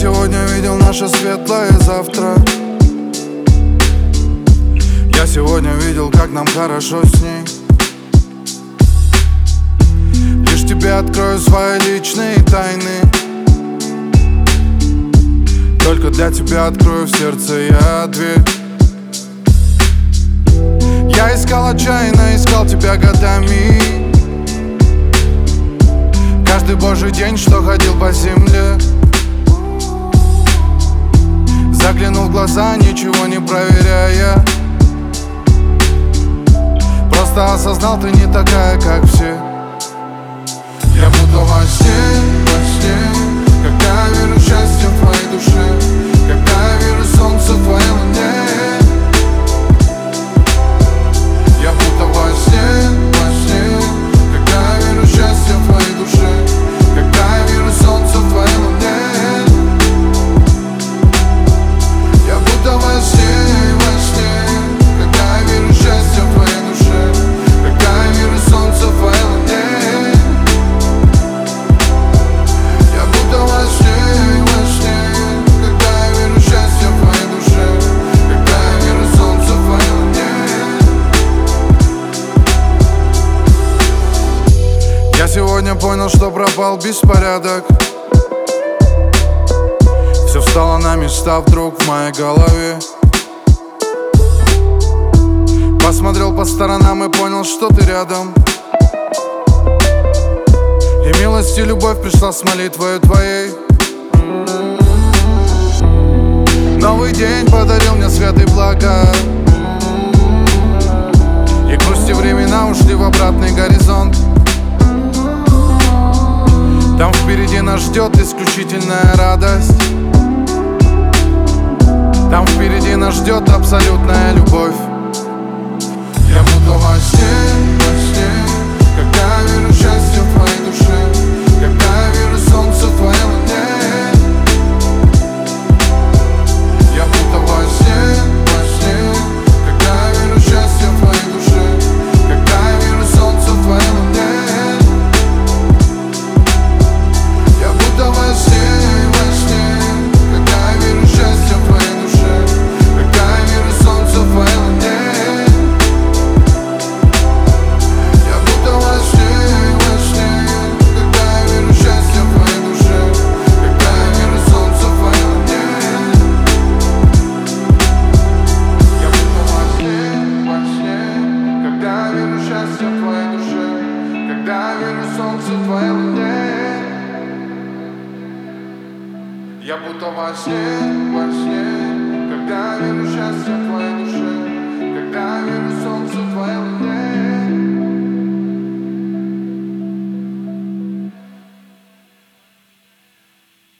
сегодня видел наше светлое завтра. Я сегодня видел, как нам хорошо с ней. Лишь тебе открою свои личные тайны. Только для тебя открою в сердце я дверь. Я искал отчаянно, искал тебя годами. Каждый божий день, что ходил по земле. Заглянул в глаза, ничего не проверяя. Просто осознал, ты не такая, как все. Я будто во сне, когда я вижу счастье в твоей душе, когда я вижу солнце в твоей луне. Я будто во сне, когда я вижу счастье в твоей душе, когда я вижу солнце в твоей луне. Я будто во сне, когда я вижу счастье в твоей душе, когда я вижу солнце в твоей луне. Я будто во сне, когда я вижу счастье в твоей душе, когда я вижу солнце в твоей луне. Я сегодня понял, что пропал беспорядок. Все встало на места вдруг в моей голове. Посмотрел по сторонам и понял, что ты рядом. И милость и любовь пришла с молитвой твоей. Новый день подарил мне свет и блага. И грусти времена ушли в обратный горизонт. Там впереди нас ждет исключительная радость. Там впереди нас ждет абсолютная любовь. Я будто во сне, когда я вижу счастье в твоей душе, когда я вижу солнце в твоей луне. Я будто во сне, когда я вижу счастье в твоей душе, когда я вижу солнце в твоей луне. Я будто во сне, когда я вижу счастье в твоей душе, когда я вижу солнце в твоей луне. Я будто во сне, когда я вижу счастье в твоей душе, когда я вижу солнце в твоей луне. Я будто во сне, когда я вижу счастье в твоей душе, когда я вижу солнце в твоей луне. Я будто во сне, когда я вижу счастье в твоей душе.